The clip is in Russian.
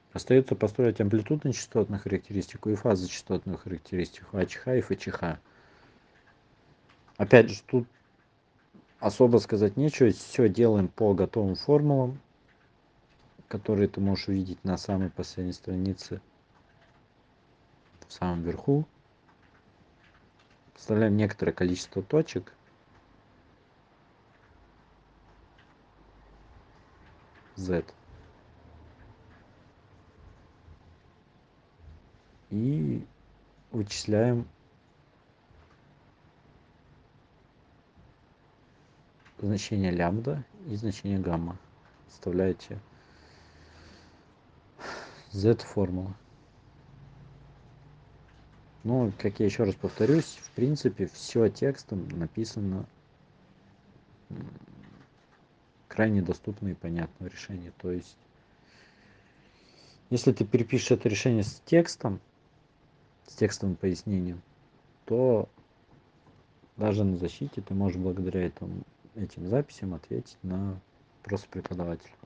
Остается построить амплитудно-частотную характеристику и фазочастотную характеристику АЧХ и ФЧХ. Опять же, тут особо сказать нечего, все делаем по готовым формулам, которые ты можешь увидеть на самой последней странице, в самом верху. Вставляем некоторое количество точек. Z. И вычисляем значение лямбда и значение гамма. Вставляете Z формула. Ну, как я еще раз повторюсь, в принципе, все текстом написано крайне доступно и понятное решение. То есть, если ты перепишешь это решение с текстовым пояснением, то даже на защите ты можешь благодаря этим записям ответить на вопросы преподавателя.